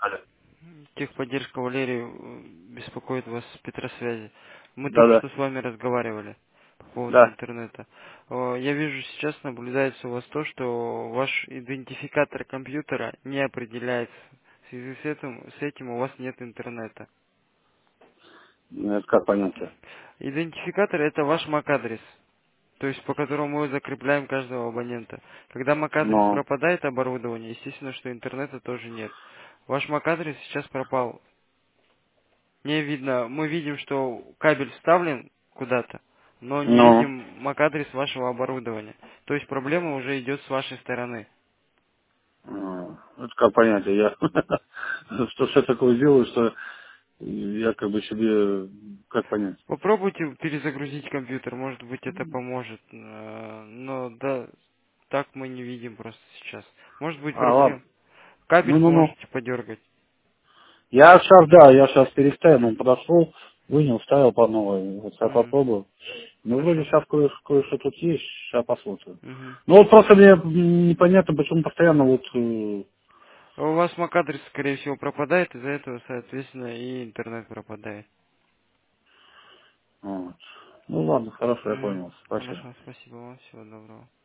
Алло. Техподдержка Валерий беспокоит вас с Петросвязи. Мы только Да-да. что с вами разговаривали по поводу Да. интернета. Я вижу, сейчас наблюдается у вас то, что ваш идентификатор компьютера не определяется. В связи с этим у вас нет интернета. Ну, это как понятие? Идентификатор это ваш MAC-адрес, то есть по которому мы закрепляем каждого абонента. Когда MAC-адрес Но, пропадает оборудование, естественно, что интернета тоже нет. Ваш MAC-адрес сейчас пропал. Не видно, мы видим, что кабель вставлен куда-то, но не но, видим MAC-адрес вашего оборудования. То есть проблема уже идет с вашей стороны. это как понятие? Я что все такое делаю, что я как бы себе, как понять? Попробуйте перезагрузить компьютер, может быть это поможет. Но да, так мы не видим просто сейчас. Может быть Ладно. проблем. Кабель Ну. сможете подергать. Я сейчас, да, я сейчас переставил, он подошел, вынул, вставил по новой. Вот я Мгм. попробую. Ну, вроде Хорошо. сейчас кое-что тут есть, сейчас посмотрим. Мгм. Ну, вот просто мне непонятно, почему постоянно вот... У вас MAC-адрес, скорее всего, пропадает, из-за этого, соответственно, и интернет пропадает. вот. Ну, ладно, хорошо, я Мгм. понял. Спасибо. Хорошо, спасибо вам, всего доброго.